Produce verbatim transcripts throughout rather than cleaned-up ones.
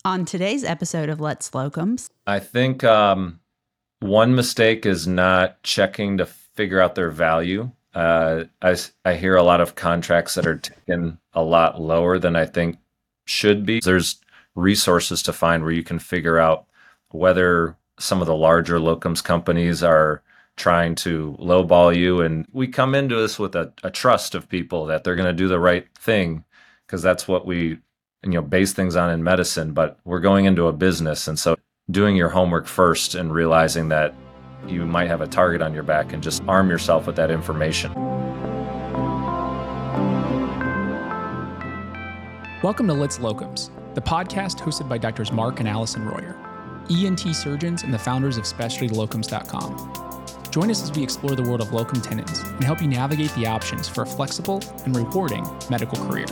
On today's episode of Let's Locums, I think um, one mistake is not checking to figure out their value. Uh, I, I hear a lot of contracts that are taken a lot lower than I think should be. There's resources to find where you can figure out whether some of the larger locums companies are trying to lowball you. And we come into this with a, a trust of people that they're going to do the right thing, because that's what we you know base things on in medicine. But we're going into a business, and so doing your homework first and realizing that you might have a target on your back, and just arm yourself with that information. Welcome to Let's Locums, the podcast hosted by Doctors Mark and Allison Royer, E N T surgeons and the founders of specialty locums dot com. Join us as we explore the world of locum tenens and help you navigate the options for a flexible and rewarding medical career.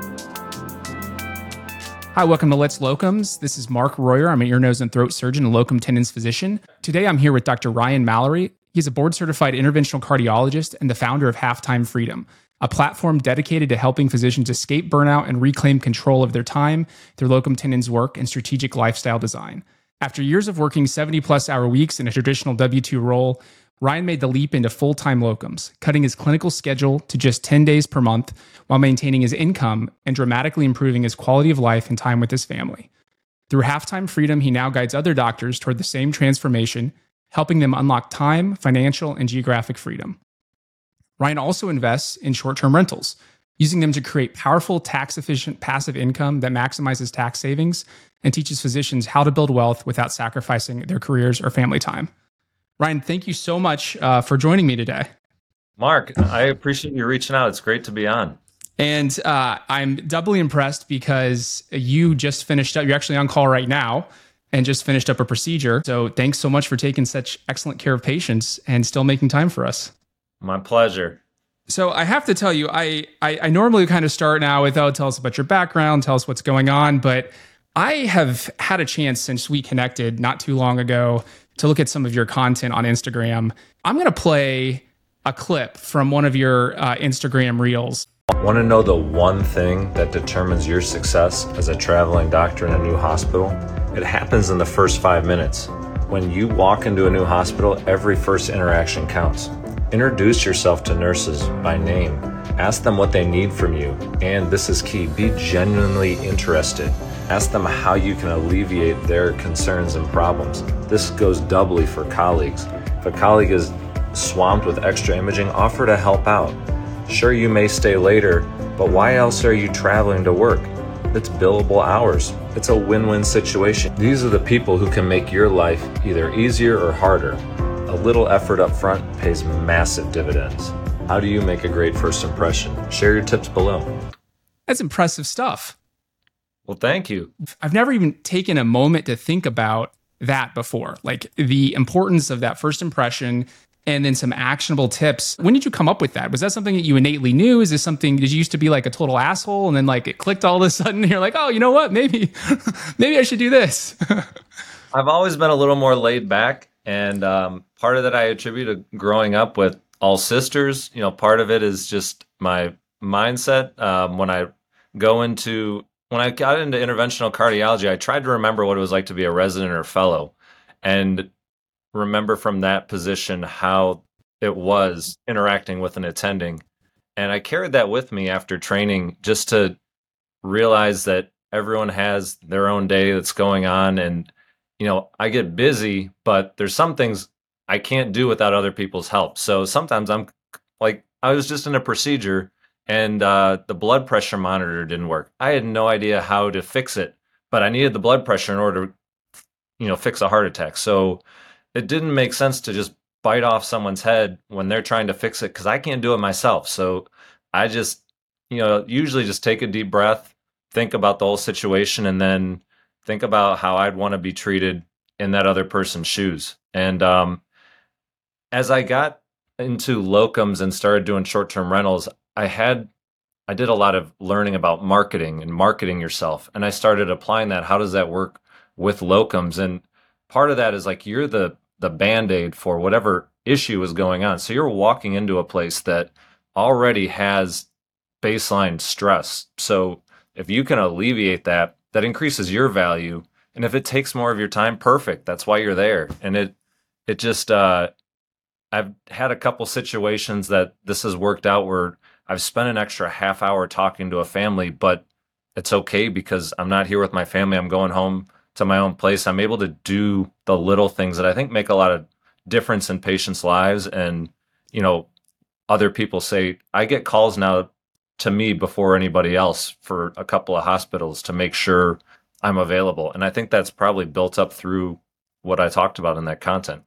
Hi, welcome to Let's Locums. This is Mark Royer. I'm an ear, nose, and throat surgeon and locum tenens physician. Today, I'm here with Doctor Ryan Mallory. He's a board-certified interventional cardiologist and the founder of Halftime Freedom, a platform dedicated to helping physicians escape burnout and reclaim control of their time through locum tenens work and strategic lifestyle design. After years of working seventy-plus hour weeks in a traditional W two role, Ryan made the leap into full-time locums, cutting his clinical schedule to just ten days per month while maintaining his income and dramatically improving his quality of life and time with his family. Through Halftime Freedom, he now guides other doctors toward the same transformation, helping them unlock time, financial, and geographic freedom. Ryan also invests in short-term rentals, using them to create powerful, tax-efficient passive income that maximizes tax savings and teaches physicians how to build wealth without sacrificing their careers or family time. Ryan, thank you so much uh, for joining me today. Mark, I appreciate you reaching out. It's great to be on. And uh, I'm doubly impressed because you just finished up, you're actually on call right now and just finished up a procedure. So thanks so much for taking such excellent care of patients and still making time for us. My pleasure. So I have to tell you, I, I, I normally kind of start now with, oh, tell us about your background, tell us what's going on. But I have had a chance since we connected not too long ago to look at some of your content on Instagram. I'm going to play a clip from one of your uh, Instagram reels. Want to know the one thing that determines your success as a traveling doctor in a new hospital? It happens in the first five minutes. When you walk into a new hospital, every first interaction counts. Introduce yourself to nurses by name. Ask them what they need from you. And this is key, be genuinely interested. Ask them how you can alleviate their concerns and problems. This goes doubly for colleagues. If a colleague is swamped with extra imaging, offer to help out. Sure, you may stay later, but why else are you traveling to work? It's billable hours. It's a win-win situation. These are the people who can make your life either easier or harder. A little effort up front pays massive dividends. How do you make a great first impression? Share your tips below. That's impressive stuff. Well, thank you. I've never even taken a moment to think about that before, like the importance of that first impression and then some actionable tips. When did you come up with that? Was that something that you innately knew? Is this something, did you used to be like a total asshole and then like it clicked all of a sudden and you're like, oh, you know what? Maybe, maybe I should do this. I've always been a little more laid back. And um, part of that I attribute to growing up with all sisters. You know, part of it is just my mindset. Um, when I go into When I got into interventional cardiology, I tried to remember what it was like to be a resident or fellow and remember from that position how it was interacting with an attending. And I carried that with me after training, just to realize that everyone has their own day that's going on. And, you know, I get busy, but there's some things I can't do without other people's help. So sometimes I'm like, I was just in a procedure and uh, the blood pressure monitor didn't work. I had no idea how to fix it, but I needed the blood pressure in order to, you know, fix a heart attack. So it didn't make sense to just bite off someone's head when they're trying to fix it, because I can't do it myself. So I just, you know, usually just take a deep breath, think about the whole situation, and then think about how I'd want to be treated in that other person's shoes. And um, as I got into locums and started doing short-term rentals, I had, I did a lot of learning about marketing and marketing yourself. And I started applying that. How does that work with locums? And part of that is like, you're the, the Band-Aid for whatever issue is going on. So you're walking into a place that already has baseline stress. So if you can alleviate that that increases your value. And if it takes more of your time, perfect. That's why you're there. And it it just uh, I've had a couple situations that this has worked out where I've spent an extra half hour talking to a family, but it's okay because I'm not here with my family. I'm going home to my own place. I'm able to do the little things that I think make a lot of difference in patients' lives. And, you know, other people say, I get calls now to me before anybody else for a couple of hospitals to make sure I'm available. And I think that's probably built up through what I talked about in that content.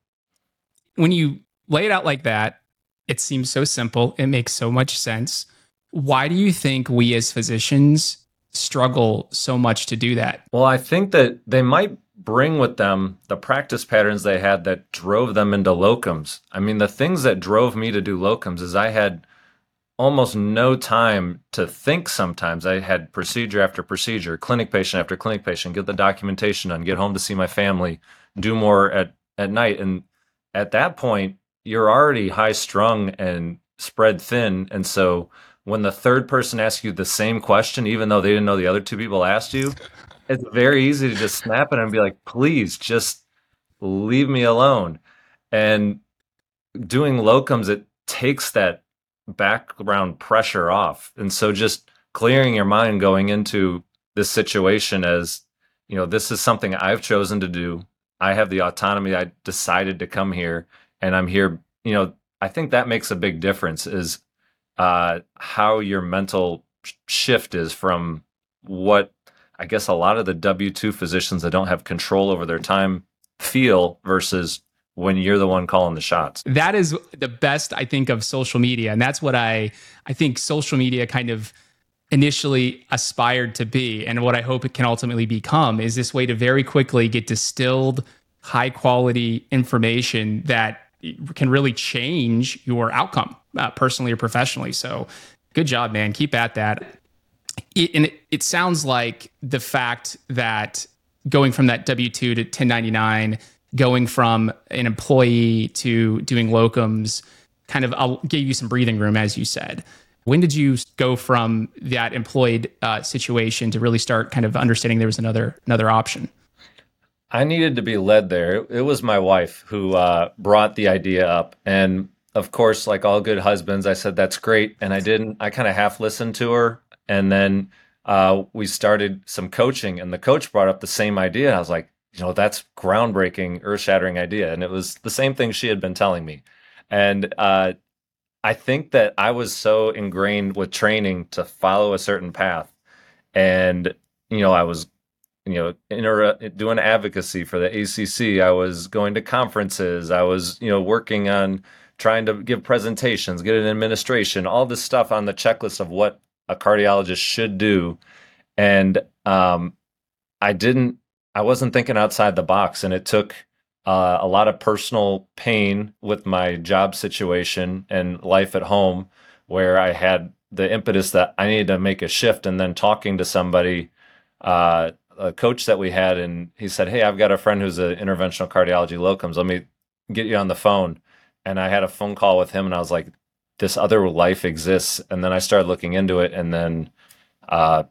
When you lay it out like that, it seems so simple. It makes so much sense. Why do you think we as physicians struggle so much to do that? Well, I think that they might bring with them the practice patterns they had that drove them into locums. I mean, the things that drove me to do locums is I had almost no time to think sometimes. I had procedure after procedure, clinic patient after clinic patient, get the documentation done, get home to see my family, do more at, at night. And at that point, you're already high strung and spread thin. And so when the third person asks you the same question, even though they didn't know the other two people asked you, it's very easy to just snap it and be like, please just leave me alone. And doing locums, it takes that background pressure off. And so just clearing your mind going into this situation as, you know, this is something I've chosen to do. I have the autonomy. I decided to come here and I'm here. You know, I think that makes a big difference is uh, how your mental shift is from what I guess a lot of the W two physicians that don't have control over their time feel versus when you're the one calling the shots. That is the best, I think, of social media. And that's what I, I think social media kind of initially aspired to be. And what I hope it can ultimately become is this way to very quickly get distilled, high quality information that can really change your outcome, uh, personally or professionally. So good job, man. Keep at that. It, and it, it sounds like the fact that going from that W two to ten ninety-nine, going from an employee to doing locums, kind of I'll give you some breathing room, as you said. When did you go from that employed uh, situation to really start kind of understanding there was another another option? I needed to be led there. It was my wife who uh, brought the idea up. And of course, like all good husbands, I said, that's great. And I didn't, I kind of half listened to her. And then uh, we started some coaching and the coach brought up the same idea. And I was like, you know, that's groundbreaking, earth-shattering idea. And it was the same thing she had been telling me. And uh, I think that I was so ingrained with training to follow a certain path. And, you know, I was, you know, inter- doing advocacy for the A C C. I was going to conferences. I was, you know, working on trying to give presentations, get an administration, all this stuff on the checklist of what a cardiologist should do. And um, I didn't, I wasn't thinking outside the box. And it took uh, a lot of personal pain with my job situation and life at home where I had the impetus that I needed to make a shift. And then talking to somebody, uh, a coach that we had, and he said, hey, I've got a friend who's an interventional cardiology locums. Let me get you on the phone. And I had a phone call with him and I was like, this other life exists. And then I started looking into it. And then uh,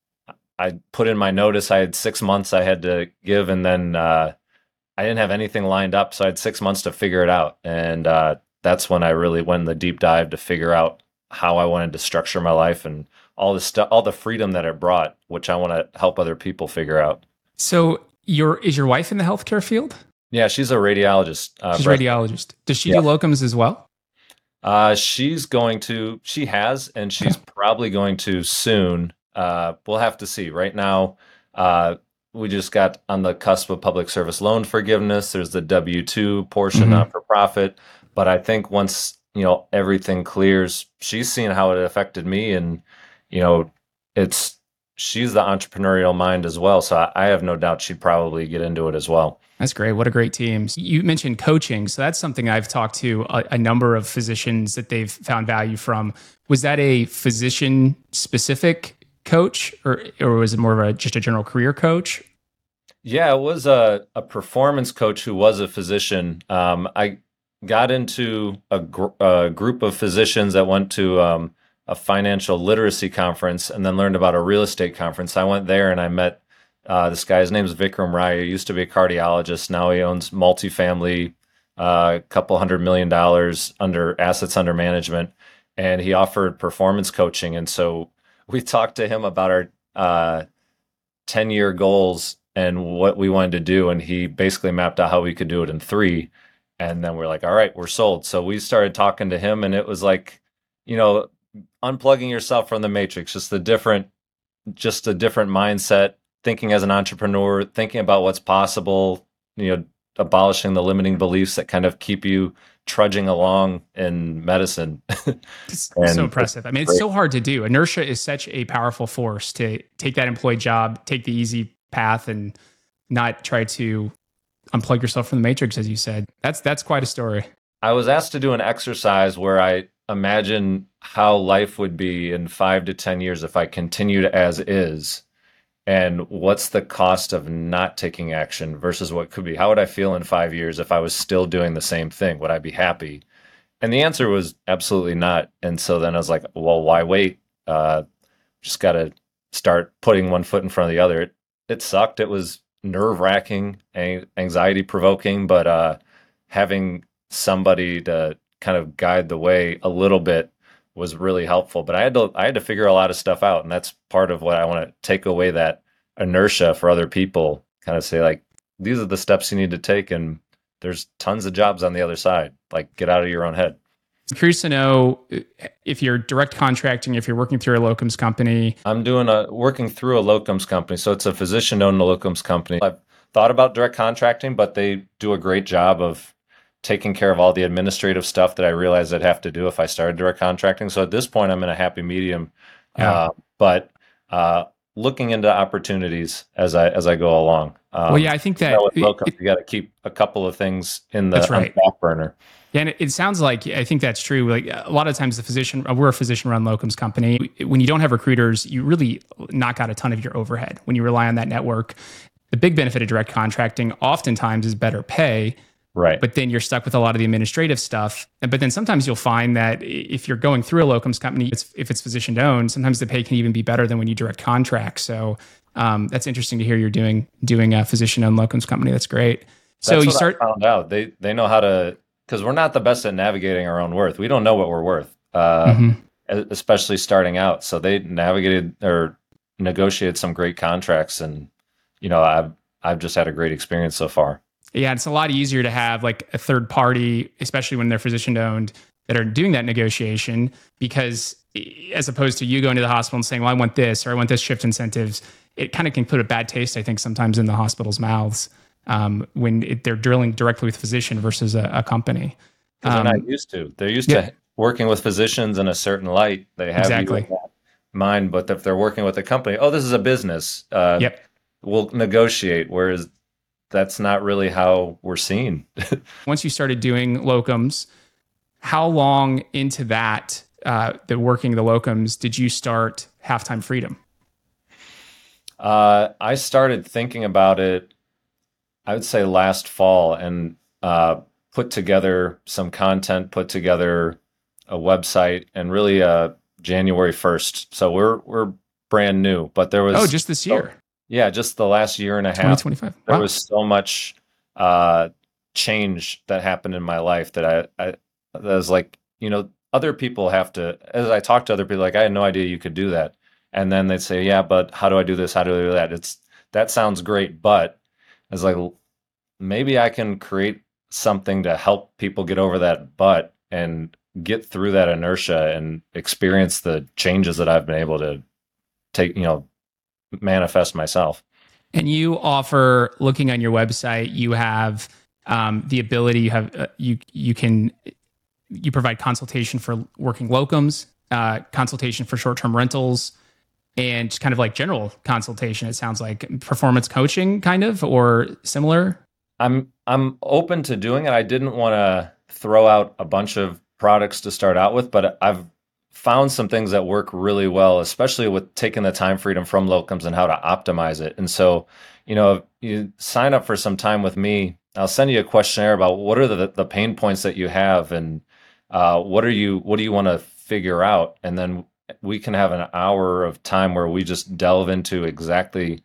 I put in my notice. I had six months I had to give. And then uh, I didn't have anything lined up. So I had six months to figure it out. And uh, that's when I really went in the deep dive to figure out how I wanted to structure my life and all the stuff, all the freedom that it brought, which I want to help other people figure out. So your is your wife in the healthcare field? Yeah, she's a radiologist. Uh, she's a radiologist. Does she yeah. do locums as well? Uh, she's going to, she has, and she's probably going to soon. Uh, we'll have to see. Right now, uh, we just got on the cusp of public service loan forgiveness. There's the W two portion, mm-hmm. not for profit. But I think once, you know, everything clears, she's seen how it affected me. And, you know, it's, she's the entrepreneurial mind as well. So I, I have no doubt she'd probably get into it as well. That's great. What a great team. You mentioned coaching. So that's something I've talked to a, a number of physicians that they've found value from. Was that a physician specific coach or, or was it more of a, just a general career coach? Yeah, it was a, a performance coach who was a physician. Um, I got into a, gr- a group of physicians that went to um, a financial literacy conference and then learned about a real estate conference. I went there and I met Uh, this guy, his name's Vikram Rai. He used to be a cardiologist. Now he owns multifamily, a uh, couple hundred million dollars under assets under management, and he offered performance coaching. And so we talked to him about our uh, ten year goals and what we wanted to do. And he basically mapped out how we could do it in three. And then we're like, all right, we're sold. So we started talking to him, and it was like, you know, unplugging yourself from the matrix, just a different, just a different mindset, thinking as an entrepreneur, thinking about what's possible, you know, abolishing the limiting beliefs that kind of keep you trudging along in medicine. It's so impressive. I mean, it's so hard to do. Inertia is such a powerful force to take that employed job, take the easy path, and not try to unplug yourself from the matrix, as you said. That's that's quite a story. I was asked to do an exercise where I imagine how life would be in five to ten years if I continued as is. And what's the cost of not taking action versus what could be? How would I feel in five years if I was still doing the same thing? Would I be happy? And the answer was absolutely not. And so then I was like, well, why wait? Uh, just got to start putting one foot in front of the other. It, it sucked. It was nerve wracking, anxiety provoking, but uh, having somebody to kind of guide the way a little bit was really helpful. But I had to I had to figure a lot of stuff out, and that's part of what I want to take away, that inertia for other people. Kind of say, like, these are the steps you need to take, and there's tons of jobs on the other side. Like, get out of your own head. I'm curious to know if you're direct contracting, if you're working through a locums company. I'm doing a working through a locums company, so it's a physician-owned locums company. I've thought about direct contracting, but they do a great job of taking care of all the administrative stuff that I realized I'd have to do if I started direct contracting. So at this point, I'm in a happy medium, Yeah. uh, but uh, looking into opportunities as I as I go along. Um, Well, yeah, I think that you know, with it- locums, it- you got to keep a couple of things in the, That's on right. the back burner. Yeah, and it, it sounds like, I think that's true. Like a lot of times the physician, we're a physician-run locums company. When you don't have recruiters, you really knock out a ton of your overhead when you rely on that network. The big benefit of direct contracting oftentimes is better pay, Right. but then you're stuck with a lot of the administrative stuff. But then sometimes you'll find that if you're going through a locums company, it's, if it's physician-owned, sometimes the pay can even be better than when you direct contract. So um, that's interesting to hear you're doing doing a physician-owned locums company. That's great. So That's you what start... I found out. They they know how to, because we're not the best at navigating our own worth. We don't know what we're worth, uh, Mhm. especially starting out. So they navigated or negotiated some great contracts, and you know, I've I've just had a great experience so far. Yeah, it's a lot easier to have like a third party, especially when they're physician owned, that are doing that negotiation, because as opposed to you going to the hospital and saying, well, I want this, or I want this shift incentives, it kind of can put a bad taste, I think, sometimes in the hospital's mouths um, when it, they're drilling directly with physician versus a, a company. 'Cause Um, they're not used to. They're used yeah. to working with physicians in a certain light. They have Exactly. you in that mind, but if they're working with a company, oh, this is a business. Uh, Yep. We'll negotiate. Whereas that's not really how we're seen. Once you started doing locums, how long into that, uh, the working the locums, did you start Halftime Freedom? Uh, I started thinking about it, I would say last fall, and uh, put together some content, put together a website, and really uh, January first. So we're we're brand new, but there was Oh, just this year, yeah, just the last year and a twenty half. twenty-five. There Wow. was so much uh, change that happened in my life that I, I that was like, you know, other people have to, as I talk to other people, like, I had no idea you could do that. And then they'd say, yeah, but how do I do this? How do I do that? It's, that sounds great, but I was like, maybe I can create something to help people get over that but and get through that inertia and experience the changes that I've been able to take, you know, manifest myself. And you offer, looking on your website, you have um, the ability, you have, uh, you, you can, you provide consultation for working locums, uh, consultation for short-term rentals, and just kind of like general consultation. It sounds like performance coaching kind of, or similar. I'm I'm open to doing it. I didn't want to throw out a bunch of products to start out with, but I've found some things that work really well, especially with taking the time freedom from locums and how to optimize it. And so, you know, if you sign up for some time with me, I'll send you a questionnaire about what are the, the pain points that you have, and uh, what are you what do you want to figure out, and then we can have an hour of time where we just delve into exactly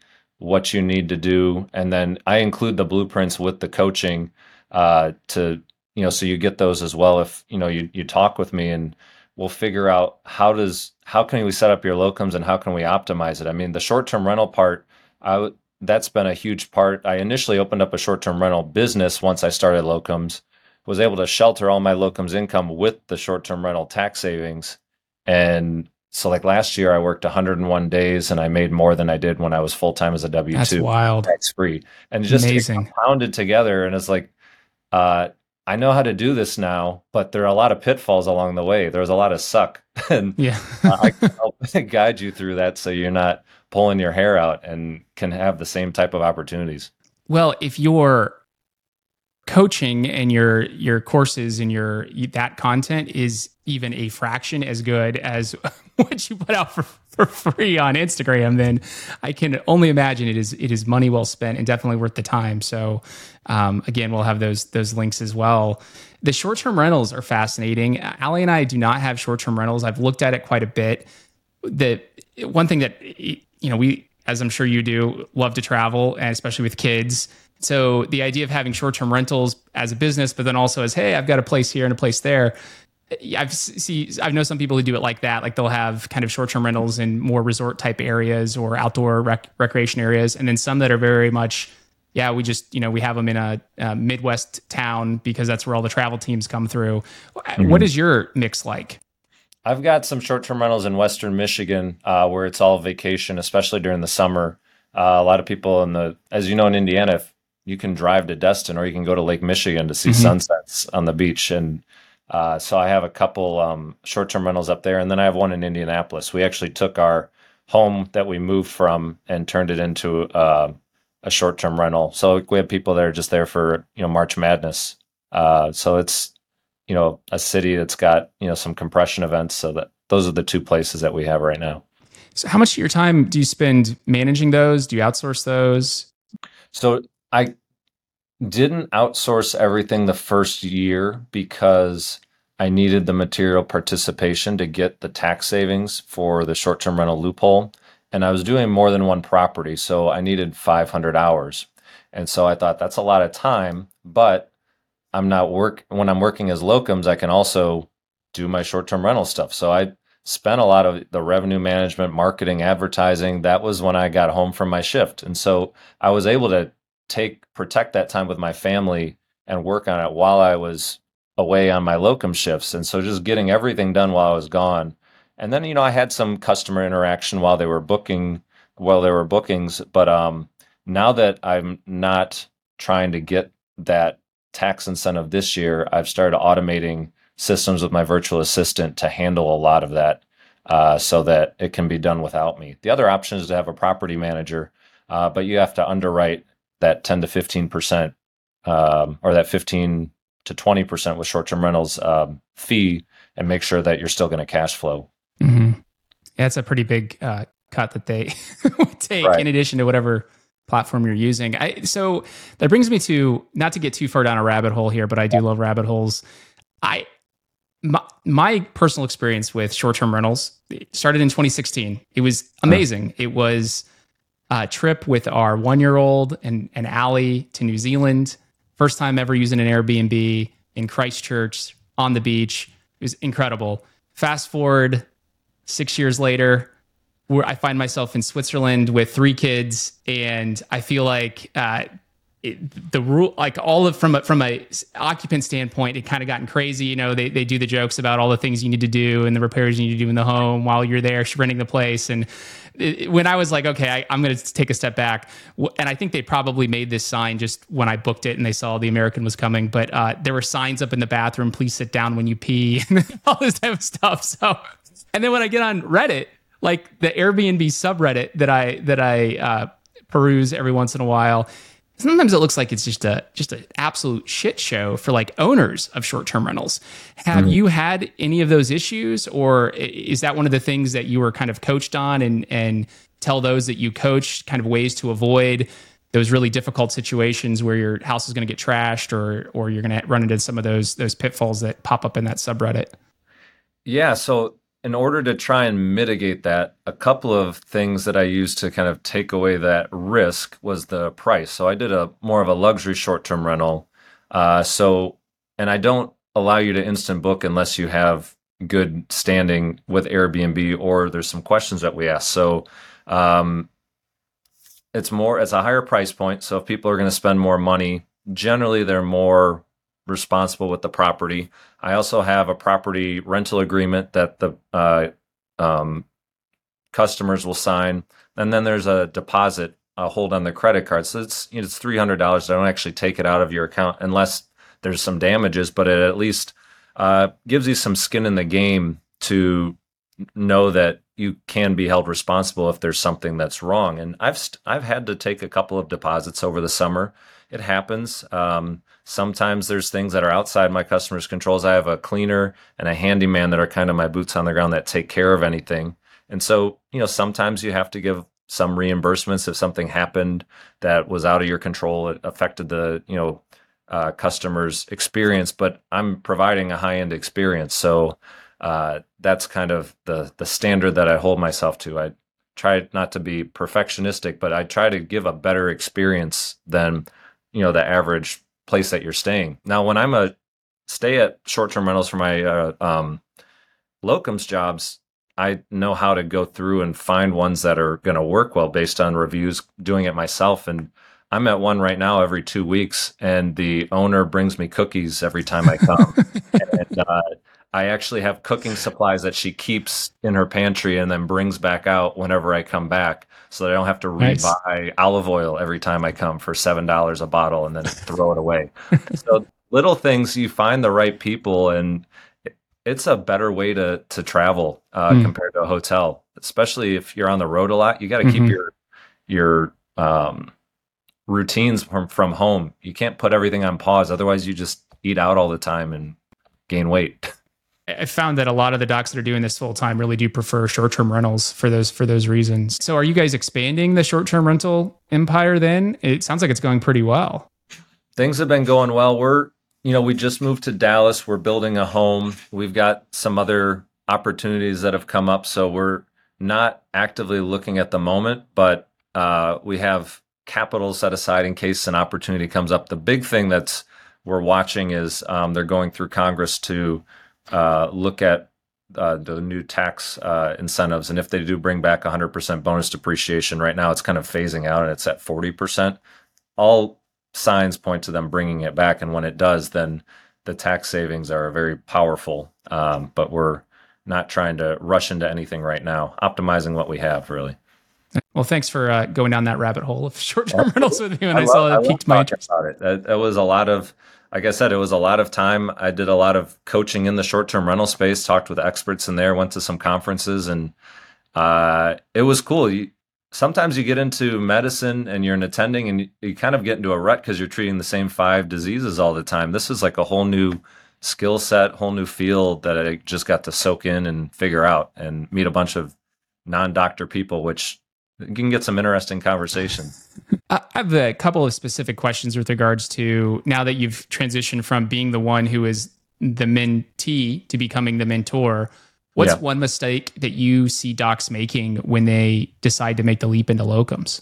what you need to do. And then I include the blueprints with the coaching uh, to, you know, so you get those as well. If, you know, you, you talk with me and we'll figure out how does, how can we set up your locums and how can we optimize it? I mean, the short-term rental part, I would, that's been a huge part. I initially opened up a short-term rental business once I started locums, was able to shelter all my locums income with the short-term rental tax savings. And so like last year I worked one hundred one days and I made more than I did when I was full-time as a W two. That's wild. Tax-free. And it just amazing. Compounded together. And it's like, uh, I know how to do this now, but there are a lot of pitfalls along the way. There's a lot of suck. And yeah. uh, I can help guide you through that so you're not pulling your hair out and can have the same type of opportunities. Well, if you're coaching and your your courses and your that content is even a fraction as good as what you put out for, for free on Instagram, then I can only imagine it is it is money well spent and definitely worth the time. So um, again, we'll have those those links as well. The short-term rentals are fascinating. Allie and I do not have short-term rentals. I've looked at it quite a bit. The one thing that, you know, we, as I'm sure you do, love to travel, and especially with kids. So the idea of having short-term rentals as a business, but then also as, hey, I've got a place here and a place there. I've see, I know some people who do it like that. Like they'll have kind of short-term rentals in more resort type areas or outdoor rec- recreation areas. And then some that are very much, yeah, we just, you know, we have them in a, a Midwest town because that's where all the travel teams come through. Mm-hmm. What is your mix like? I've got some short-term rentals in Western Michigan uh, where it's all vacation, especially during the summer. Uh, a lot of people in the, as you know, in Indiana, if you can drive to Destin or you can go to Lake Michigan to see mm-hmm. sunsets on the beach. And uh, so I have a couple um, short-term rentals up there. And then I have one in Indianapolis. We actually took our home that we moved from and turned it into uh, a short-term rental. So we have people that are just there for, you know, March Madness. Uh, so it's, you know, a city that's got, you know, some compression events. So that those are the two places that we have right now. So how much of your time do you spend managing those? Do you outsource those? So I didn't outsource everything the first year because I needed the material participation to get the tax savings for the short-term rental loophole. And I was doing more than one property, so I needed five hundred hours. And so I thought that's a lot of time, but I'm not work when I'm working as locums, I can also do my short-term rental stuff. So I spent a lot of the revenue management, marketing, advertising. That was when I got home from my shift. And so I was able to take, protect that time with my family and work on it while I was away on my locum shifts. And so just getting everything done while I was gone. And then, you know, I had some customer interaction while they were booking, while there were bookings. But um, now that I'm not trying to get that tax incentive this year, I've started automating systems with my virtual assistant to handle a lot of that uh, so that it can be done without me. The other option is to have a property manager, uh, but you have to underwrite that ten to fifteen percent um, or that fifteen to twenty percent with short-term rentals um, fee and make sure that you're still going to cash flow. Mm-hmm. Yeah, it's a pretty big uh, cut that they would take right. in addition to whatever platform you're using. I, so that brings me to, not to get too far down a rabbit hole here, but I do love rabbit holes. I my, my personal experience with short-term rentals started in twenty sixteen. It was amazing. Mm. It was a trip with our one-year-old and, and Allie to New Zealand. First time ever using an Airbnb in Christchurch on the beach. It was incredible. Fast forward six years later, where I find myself in Switzerland with three kids, and I feel like uh, it, the rule, like all of from a, from a occupant standpoint, it kind of gotten crazy. You know, they they do the jokes about all the things you need to do and the repairs you need to do in the home while you're there renting the place. And it, when I was like, okay, I, I'm going to take a step back, and I think they probably made this sign just when I booked it and they saw the American was coming. But uh, there were signs up in the bathroom, please sit down when you pee, and all this type of stuff. So, and then when I get on Reddit, like the Airbnb subreddit that I that I uh, peruse every once in a while, sometimes it looks like it's just a just an absolute shit show for like owners of short-term rentals. Have mm-hmm. you had any of those issues, or is that one of the things that you were kind of coached on, and and tell those that you coach kind of ways to avoid those really difficult situations where your house is going to get trashed, or or you're going to run into some of those those pitfalls that pop up in that subreddit? Yeah, so in order to try and mitigate that, a couple of things that I used to kind of take away that risk was the price. So I did a more of a luxury short-term rental. Uh, so, and I don't allow you to instant book unless you have good standing with Airbnb or there's some questions that we ask. So, um, it's more, it's a higher price point. So if people are going to spend more money, generally they're more responsible with the property. I also have a property rental agreement that the uh, um, customers will sign, and then there's a deposit uh, hold on the credit card. So it's you know, it's three hundred dollars. I don't actually take it out of your account unless there's some damages, but it at least uh, gives you some skin in the game to know that you can be held responsible if there's something that's wrong. And I've st- I've had to take a couple of deposits over the summer. It happens. Um, sometimes there's things that are outside my customers' controls. I have a cleaner and a handyman that are kind of my boots on the ground that take care of anything. And so, you know, sometimes you have to give some reimbursements if something happened that was out of your control. It affected the, you know, uh, customer's experience, but I'm providing a high-end experience. So uh, that's kind of the the standard that I hold myself to. I try not to be perfectionistic, but I try to give a better experience than, you know, the average place that you're staying. Now, when I'm a stay at short-term rentals for my uh, um, locums jobs, I know how to go through and find ones that are going to work well based on reviews, doing it myself. And I'm at one right now every two weeks, and the owner brings me cookies every time I come. and uh, I actually have cooking supplies that she keeps in her pantry and then brings back out whenever I come back, so that I don't have to Nice. rebuy olive oil every time I come for seven dollars a bottle and then throw it away. So little things, you find the right people, and it's a better way to to travel uh, Mm. compared to a hotel, especially if you're on the road a lot. You got to keep Mhm. your your um, routines from from home. You can't put everything on pause, otherwise you just eat out all the time and gain weight. I found that a lot of the docs that are doing this full time really do prefer short term rentals for those for those reasons. So, are you guys expanding the short term rental empire? Then it sounds like it's going pretty well. Things have been going well. We're, you know, we just moved to Dallas. We're building a home. We've got some other opportunities that have come up, so we're not actively looking at the moment, but uh, we have capital set aside in case an opportunity comes up. The big thing that's we're watching is um, they're going through Congress to uh, look at uh, the new tax uh, incentives, and if they do bring back one hundred percent bonus depreciation, right now it's kind of phasing out and it's at forty percent. All signs point to them bringing it back, and when it does, then the tax savings are very powerful. Um, but we're not trying to rush into anything right now, optimizing what we have, really. Well, thanks for uh, going down that rabbit hole of short term Yeah. rentals with me when I, I saw love, that. I love Piqued my talking interest. about it. It, it was a lot of, like I said, it was a lot of time. I did a lot of coaching in the short-term rental space, talked with experts in there, went to some conferences, and uh, it was cool. You, sometimes you get into medicine and you're an attending and you, you kind of get into a rut because you're treating the same five diseases all the time. This is like a whole new skill set, whole new field that I just got to soak in and figure out and meet a bunch of non-doctor people, which you can get some interesting conversation. I have a couple of specific questions with regards to now that you've transitioned from being the one who is the mentee to becoming the mentor. What's Yeah. one mistake that you see docs making when they decide to make the leap into locums?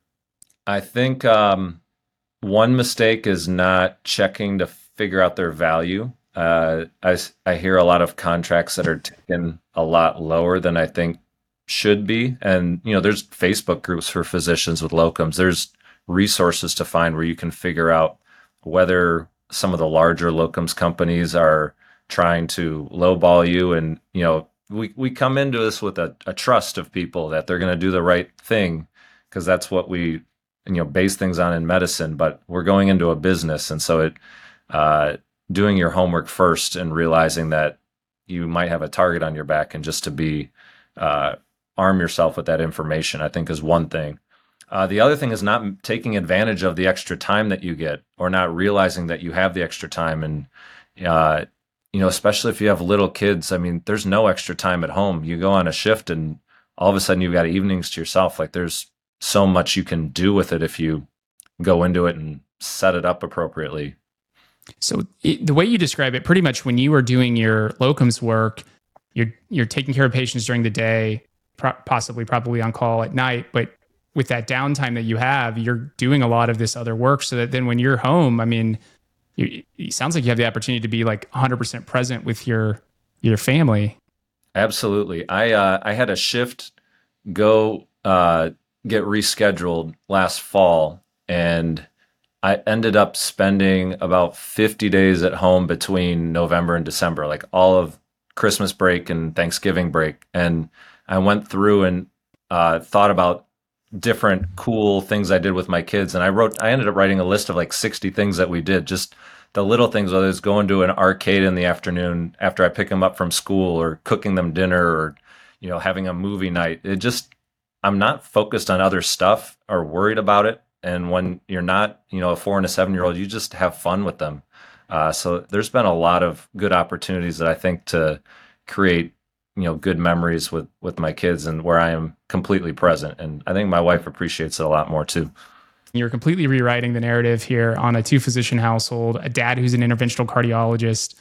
I think um, one mistake is not checking to figure out their value. Uh, I, I hear a lot of contracts that are taken a lot lower than I think should be. And, you know, there's Facebook groups for physicians with locums. There's resources to find where you can figure out whether some of the larger locums companies are trying to lowball you. And, you know, we, we come into this with a, a trust of people that they're going to do the right thing because that's what we, you know, base things on in medicine, but we're going into a business. And so it, uh, doing your homework first and realizing that you might have a target on your back and just to be, uh, arm yourself with that information, I think is one thing. Uh, the other thing is not taking advantage of the extra time that you get or not realizing that you have the extra time. And, uh, you know, especially if you have little kids, I mean, there's no extra time at home. You go on a shift and all of a sudden you've got evenings to yourself. Like there's so much you can do with it if you go into it and set it up appropriately. So it, the way you describe it, pretty much when you were doing your locums work, you're you're taking care of patients during the day, pro- possibly probably on call at night, but with that downtime that you have, you're doing a lot of this other work so that then when you're home, I mean, you, it sounds like you have the opportunity to be like one hundred percent present with your your family. Absolutely. I uh, I had a shift go uh, get rescheduled last fall, and I ended up spending about fifty days at home between November and December, like all of Christmas break and Thanksgiving break. And I went through and uh, thought about different cool things I did with my kids. And I wrote, I ended up writing a list of like sixty things that we did, just the little things, whether it's going to an arcade in the afternoon after I pick them up from school, or cooking them dinner, or, you know, having a movie night. It just, I'm not focused on other stuff or worried about it. And when you're not, you know, a four and a seven year old, you just have fun with them. Uh, so there's been a lot of good opportunities that I think to create, you know, good memories with, with my kids, and where I am completely present. And I think my wife appreciates it a lot more too. You're completely rewriting the narrative here on a two physician household, a dad who's an interventional cardiologist,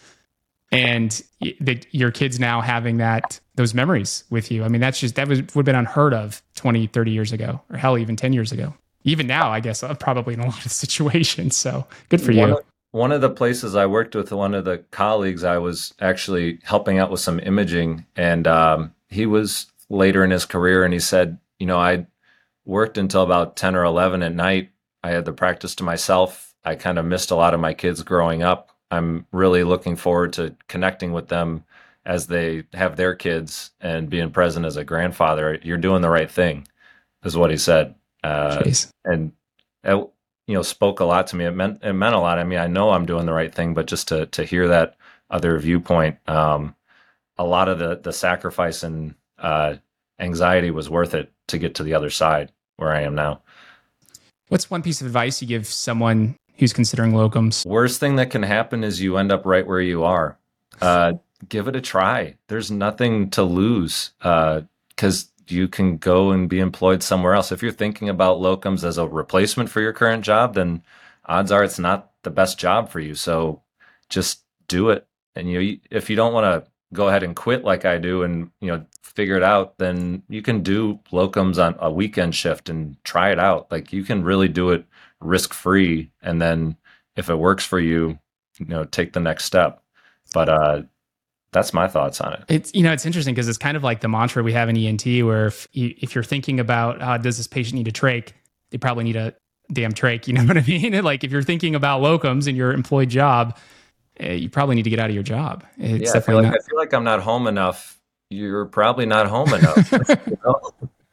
and that your kids now having that, those memories with you. I mean, that's just, that was, would have been unheard of twenty, thirty years ago, or hell, even ten years ago. Even now, I guess, uh, probably in a lot of situations. So good for One you. of, one of the places I worked with, one of the colleagues, I was actually helping out with some imaging, and um, he was later in his career, and he said, you know, I worked until about ten or eleven at night. I had the practice to myself. I kind of missed a lot of my kids growing up. I'm really looking forward to connecting with them as they have their kids, and being present as a grandfather. You're doing the right thing, is what he said. Uh, and it, you know, spoke a lot to me. It meant, it meant a lot. I mean, I know I'm doing the right thing, but just to, to hear that other viewpoint, um, a lot of the, the sacrifice and, uh, anxiety was worth it to get to the other side where I am now. What's one piece of advice you give someone who's considering locums? Worst thing that can happen is you end up right where you are. Uh, give it a try. There's nothing to lose, uh, cause you can go and be employed somewhere else. If you're thinking about locums as a replacement for your current job, then odds are it's not the best job for you. So just do it. And you, if you don't want to go ahead and quit like I do and, you know, figure it out, then you can do locums on a weekend shift and try it out. Like, you can really do it risk free. And then if it works for you, you know, take the next step. But, uh, that's my thoughts on it. It's, you know, it's interesting because it's kind of like the mantra we have in E N T, where if, you, if you're thinking about, uh, does this patient need a trach? They probably need a damn trach. You know what I mean? Like, if you're thinking about locums in your employed job, uh, you probably need to get out of your job. It's yeah, I feel, like, not... I feel like I'm not home enough. You're probably not home enough. You know?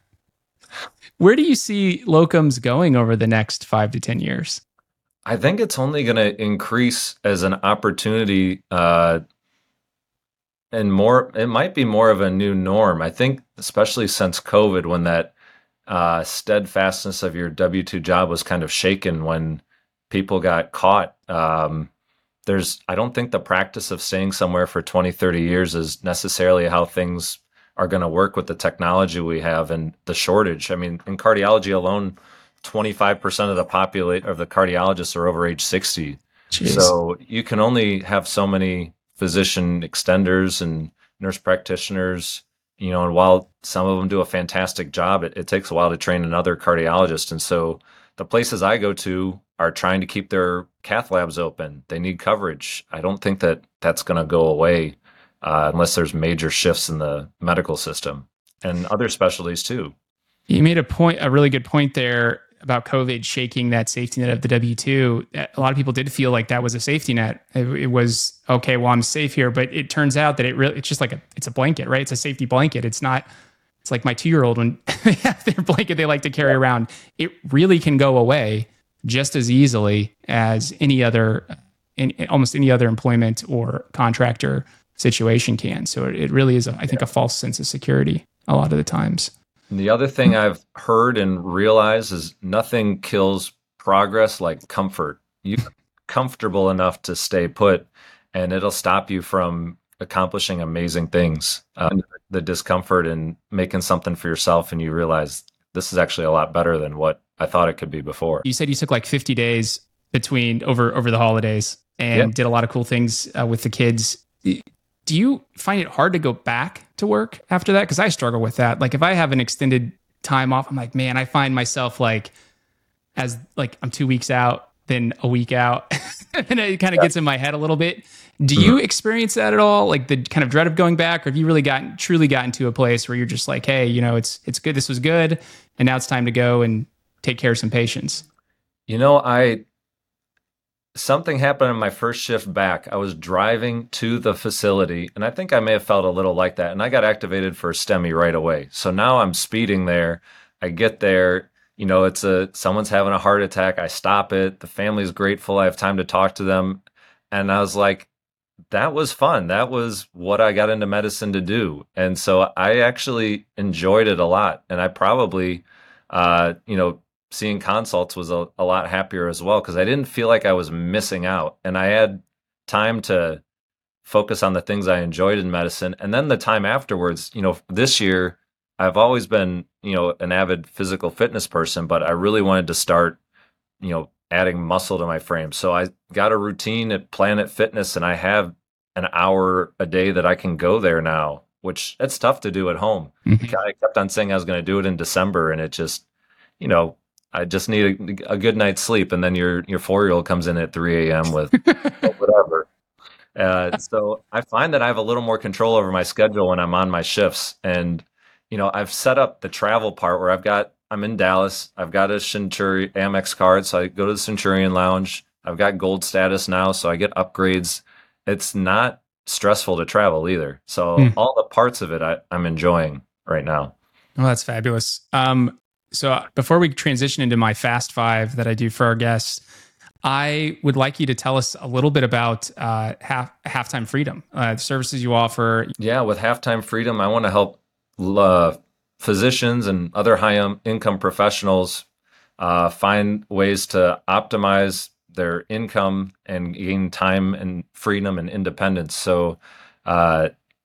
Where do you see locums going over the next five to ten years? I think it's only going to increase as an opportunity, uh, and more, it might be more of a new norm. I think, especially since COVID, when that uh, steadfastness of your W two job was kind of shaken when people got caught. Um, there's, I don't think the practice of staying somewhere for twenty, thirty years is necessarily how things are going to work with the technology we have and the shortage. I mean, in cardiology alone, twenty-five percent of the population of the cardiologists are over age sixty. Jeez. So you can only have so many physician extenders and nurse practitioners, you know, and while some of them do a fantastic job, it, it takes a while to train another cardiologist. And so the places I go to are trying to keep their cath labs open. They need coverage. I don't think that that's going to go away uh, unless there's major shifts in the medical system and other specialties too. You made a point, a really good point there about COVID shaking that safety net of the W two. A lot of people did feel like that was a safety net. It, it was, okay, well, I'm safe here. But it turns out that it really, it's just like a, it's a blanket, right? It's a safety blanket. It's not, it's like my two-year-old, when they have their blanket they like to carry around, it really can go away just as easily as any other, in, almost any other employment or contractor situation can. So it, it really is, a, I think, a false sense of security a lot of the times. And the other thing I've heard and realized is nothing kills progress like comfort. You're comfortable enough to stay put, and it'll stop you from accomplishing amazing things. Um, the discomfort and making something for yourself, and you realize this is actually a lot better than what I thought it could be before. You said you took like fifty days between over over the holidays and yeah. did a lot of cool things uh, with the kids. Do you find it hard to go back to work after that? Because I struggle with that. Like if I have an extended time off, I'm like, man, I find myself like, as like I'm two weeks out, then a week out, and it kind of gets in my head a little bit. Do you experience that at all? Like the kind of dread of going back, or have you really gotten truly gotten to a place where you're just like, hey, you know, it's it's good. This was good, and now it's time to go and take care of some patients. You know, I something happened in my first shift back. I was driving to the facility, and I think I may have felt a little like that. And I got activated for STEMI right away. So now I'm speeding there. I get there. You know, it's a someone's having a heart attack. I stop it. The family's grateful. I have time to talk to them, and I was like, that was fun. That was what I got into medicine to do. And so I actually enjoyed it a lot. And I probably, uh, you know, seeing consults was a, a lot happier as well, because I didn't feel like I was missing out. And I had time to focus on the things I enjoyed in medicine. And then the time afterwards, you know, this year, I've always been, you know, an avid physical fitness person, but I really wanted to start, you know, adding muscle to my frame. So I got a routine at Planet Fitness, and I have an hour a day that I can go there now, which it's tough to do at home. Mm-hmm. I kept on saying I was going to do it in December, and it just, you know, I just need a, a good night's sleep. And then your, your four-year-old comes in at three a.m. with whatever. Uh, so I find that I have a little more control over my schedule when I'm on my shifts. And, you know, I've set up the travel part where I've got, I'm in Dallas. I've got a Centurion Amex card, so I go to the Centurion Lounge. I've got gold status now, so I get upgrades. It's not stressful to travel either. So mm. all the parts of it I, I'm enjoying right now. Oh, that's fabulous. Um, so before we transition into my Fast Five that I do for our guests, I would like you to tell us a little bit about uh, half Halftime Freedom, uh, the services you offer. Yeah, with Halftime Freedom, I want to help uh, physicians and other high income professionals uh, find ways to optimize their income and gain time and freedom and independence. So uh,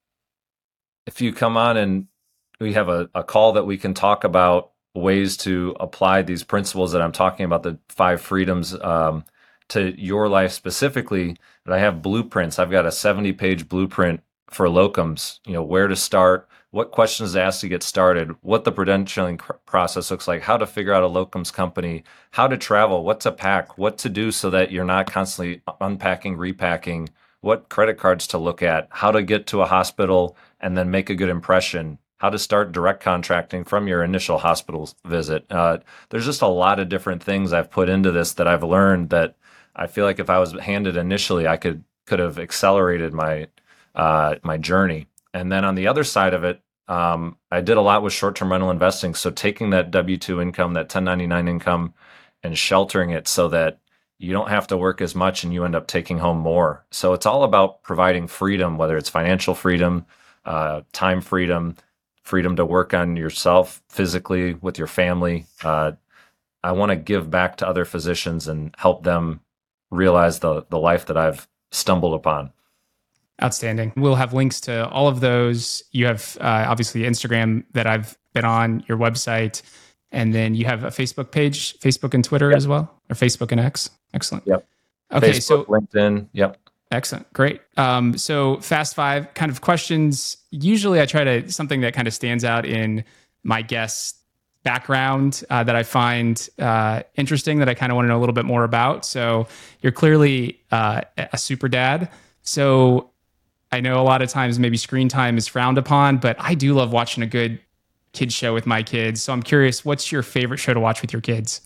if you come on and we have a, a call that we can talk about ways to apply these principles that I'm talking about, the five freedoms, um, to your life specifically, but I have blueprints. I've got a seventy page blueprint for locums, you know, where to start, what questions to ask to get started, what the credentialing process looks like, how to figure out a locums company, how to travel, what to pack, what to do so that you're not constantly unpacking, repacking, what credit cards to look at, how to get to a hospital and then make a good impression, how to start direct contracting from your initial hospital visit. Uh, there's just a lot of different things I've put into this that I've learned that I feel like if I was handed initially, I could could have accelerated my uh, my journey. And then on the other side of it, um, I did a lot with short-term rental investing. So taking that W two income, that ten ninety-nine income, and sheltering it so that you don't have to work as much and you end up taking home more. So it's all about providing freedom, whether it's financial freedom, uh, time freedom, freedom to work on yourself physically with your family. Uh, I want to give back to other physicians and help them realize the the life that I've stumbled upon. Outstanding. We'll have links to all of those. You have uh, obviously Instagram that I've been on, your website, and then you have a Facebook page, Facebook and Twitter yep. as well, or Facebook and X. Excellent. Yep. Okay. Facebook, so LinkedIn. Yep. Excellent. Great. Um, so Fast Five kind of questions. Usually I try to, something that kind of stands out in my guests' background uh, that I find uh, interesting, that I kind of want to know a little bit more about. So you're clearly uh, a super dad. So I know a lot of times maybe screen time is frowned upon, but I do love watching a good kids show with my kids. So I'm curious, what's your favorite show to watch with your kids?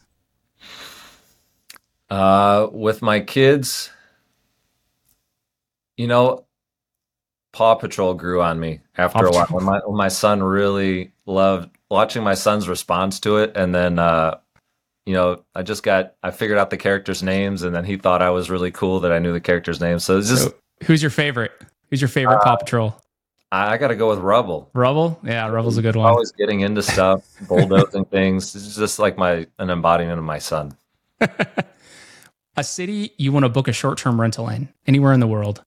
Uh, with my kids, you know, Paw Patrol grew on me after a while. When my, when my son really loved watching my son's response to it. And then, uh, you know, I just got, I figured out the characters' names, and then he thought I was really cool that I knew the characters' names. So it's just. So who's your favorite? Who's your favorite uh, Paw Patrol? I, I got to go with Rubble. Rubble? Yeah, Rubble's a good one. Always getting into stuff, bulldozing things. It's just like my an embodiment of my son. A city you want to book a short-term rental in, anywhere in the world?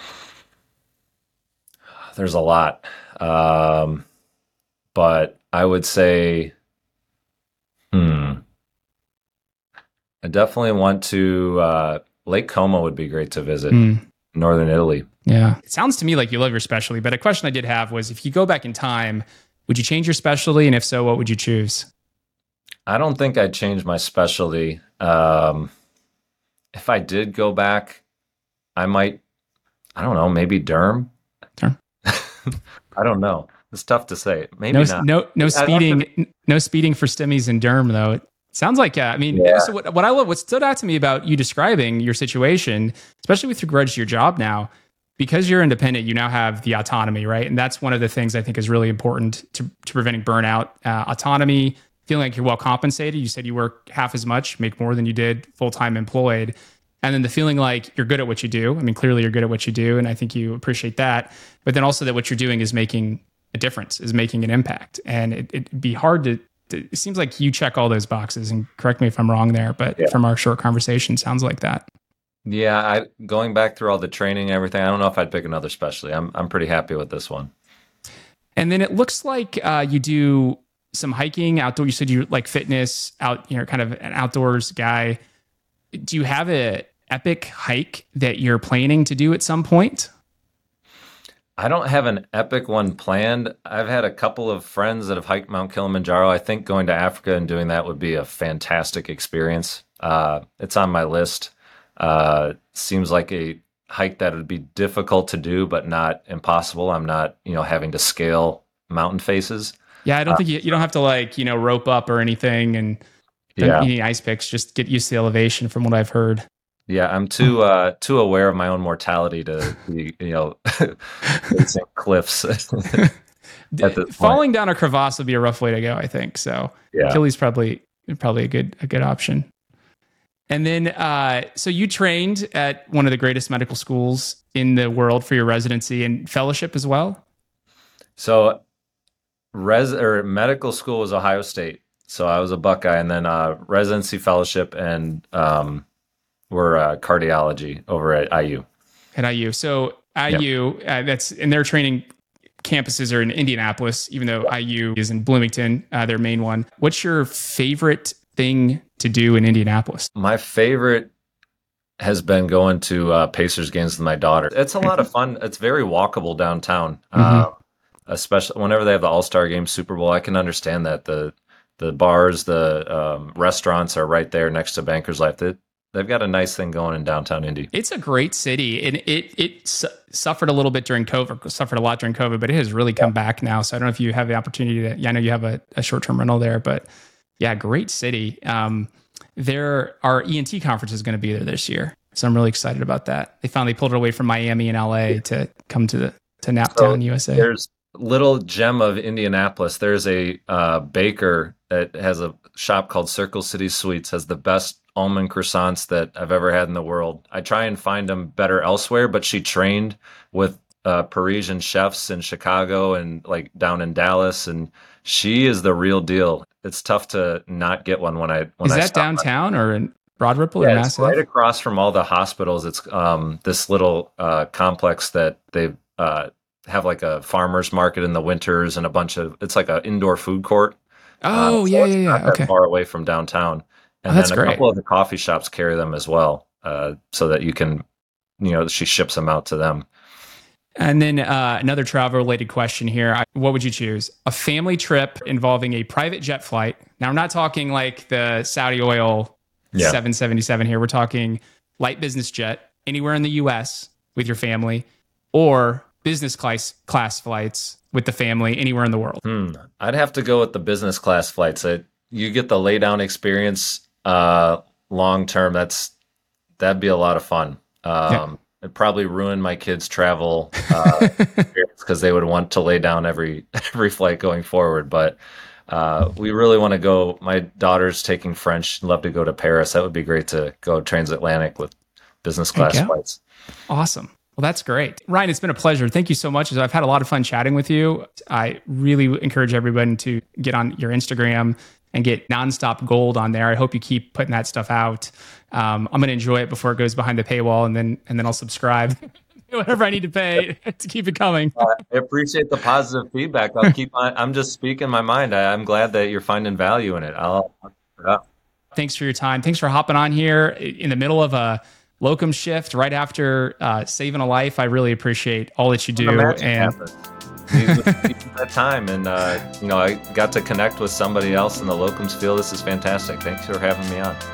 There's a lot. Um, but I would say, hmm, I definitely want to, uh, Lake Como would be great to visit. Mm. northern Italy. Yeah. It sounds to me like you love your specialty, but a question I did have was if you go back in time, would you change your specialty? And if so, what would you choose? I don't think I'd change my specialty. Um, if I did go back, I might, I don't know, maybe derm. Derm. I don't know. It's tough to say. Maybe no, not. No, no speeding, to... no speeding for STEMIs and derm though. It sounds like, uh, I mean, yeah. so what, what I love, what stood out to me about you describing your situation, especially with regards to your job now, because you're independent, you now have the autonomy, right? And that's one of the things I think is really important to, to preventing burnout. Uh, autonomy, feeling like you're well compensated. You said you work half as much, make more than you did full-time employed. And then the feeling like you're good at what you do. I mean, clearly you're good at what you do, and I think you appreciate that. But then also that what you're doing is making a difference, is making an impact. And it, it'd be hard to, to, it seems like you check all those boxes, and correct me if I'm wrong there, but yeah. From our short conversation, sounds like that. Yeah, I going back through all the training and everything, I don't know if I'd pick another specialty. I'm I'm pretty happy with this one. And then it looks like uh, you do some hiking, outdoor. You said you like fitness, out, you know, kind of an outdoors guy. Do you have a epic hike that you're planning to do at some point? I don't have an epic one planned. I've had a couple of friends that have hiked Mount Kilimanjaro. I think going to Africa and doing that would be a fantastic experience. Uh, it's on my list. Uh, seems like a hike that would be difficult to do, but not impossible. I'm not, you know, having to scale mountain faces. Yeah, I don't uh, think you, you don't have to like, you know, rope up or anything, and don't yeah. need any ice picks. Just get used to the elevation, from what I've heard. Yeah, I'm too uh, too aware of my own mortality to be, you know, facing cliffs. At this Falling point. down a crevasse would be a rough way to go, I think. So yeah. Achilles probably probably a good a good option. And then, uh, so you trained at one of the greatest medical schools in the world for your residency and fellowship as well? So res or medical school was Ohio State. So I was a Buckeye, and then uh, residency, fellowship, and um, we're uh, cardiology over at I U. At I U. So I U, yep. uh, that's, and their training campuses are in Indianapolis, even though I U is in Bloomington, uh, their main one. What's your favorite thing to do in Indianapolis? My favorite has been going to uh, Pacers games with my daughter. It's a lot of fun. It's very walkable downtown, mm-hmm. uh, especially whenever they have the All-Star Game, Super Bowl. I can understand that the the bars, the um, restaurants are right there next to Bankers Life. They, they've got a nice thing going in downtown Indy. It's a great city, and it it su- suffered a little bit during COVID, suffered a lot during COVID, but it has really come yeah. back now. So I don't know if you have the opportunity to. Yeah, I know you have a, a short-term rental there, but. Yeah, great city. Um, there, our E N T conference is going to be there this year, so I'm really excited about that. They finally pulled it away from Miami and L A to come to the to Naptown, so U S A. There's little gem of Indianapolis. There's a uh, baker that has a shop called Circle City Sweets. Has the best almond croissants that I've ever had in the world. I try and find them better elsewhere, but she trained with uh, Parisian chefs in Chicago and like down in Dallas, and she is the real deal. It's tough to not get one when I when is I that downtown by. Or in Broad Ripple yeah, or it's Massive? Right across from all the hospitals. It's um this little uh, complex that they uh, have like a farmers market in the winters and a bunch of it's like an indoor food court. Oh um, so yeah it's yeah not yeah that okay. Far away from downtown, and oh, that's then a great. couple of the coffee shops carry them as well, uh, so that you can, you know, she ships them out to them. And then uh, another travel-related question here. What would you choose? A family trip involving a private jet flight. Now, I'm not talking like the Saudi oil yeah. seven seventy-seven here. We're talking light business jet anywhere in the U S with your family, or business class class flights with the family anywhere in the world. Hmm. I'd have to go with the business class flights. It, you get the lay-down experience uh, long-term. That's That'd be a lot of fun. Um, yeah. It probably ruined my kids' travel uh, because they would want to lay down every every flight going forward. But uh, we really want to go. My daughter's taking French. She'd love to go to Paris. That would be great to go transatlantic with business class flights. Awesome. Well, that's great. Ryan, it's been a pleasure. Thank you so much. I've had a lot of fun chatting with you. I really encourage everyone to get on your Instagram and get Nonstop Gold on there. I hope you keep putting that stuff out. Um, I'm going to enjoy it before it goes behind the paywall, and then and then I'll subscribe. Whatever I need to pay to keep it coming. uh, I appreciate the positive feedback. I'll keep on, I'm just speaking my mind. I, I'm glad that you're finding value in it. I'll, yeah. Thanks for your time. Thanks for hopping on here in the middle of a locum shift right after uh, saving a life. I really appreciate all that you do. And that time, and uh, you know, I got to connect with somebody else in the locums field. This is fantastic. Thanks for having me on.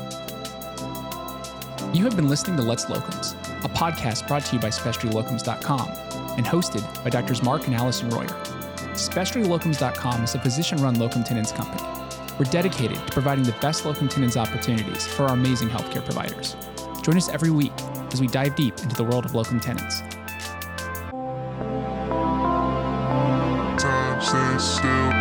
You have been listening to Let's Locums, a podcast brought to you by specialty locums dot com and hosted by Doctors Mark and Allison Royer. specialty locums dot com is a physician-run locum tenens company. We're dedicated to providing the best locum tenens opportunities for our amazing healthcare providers. Join us every week as we dive deep into the world of locum tenens. Time stays still.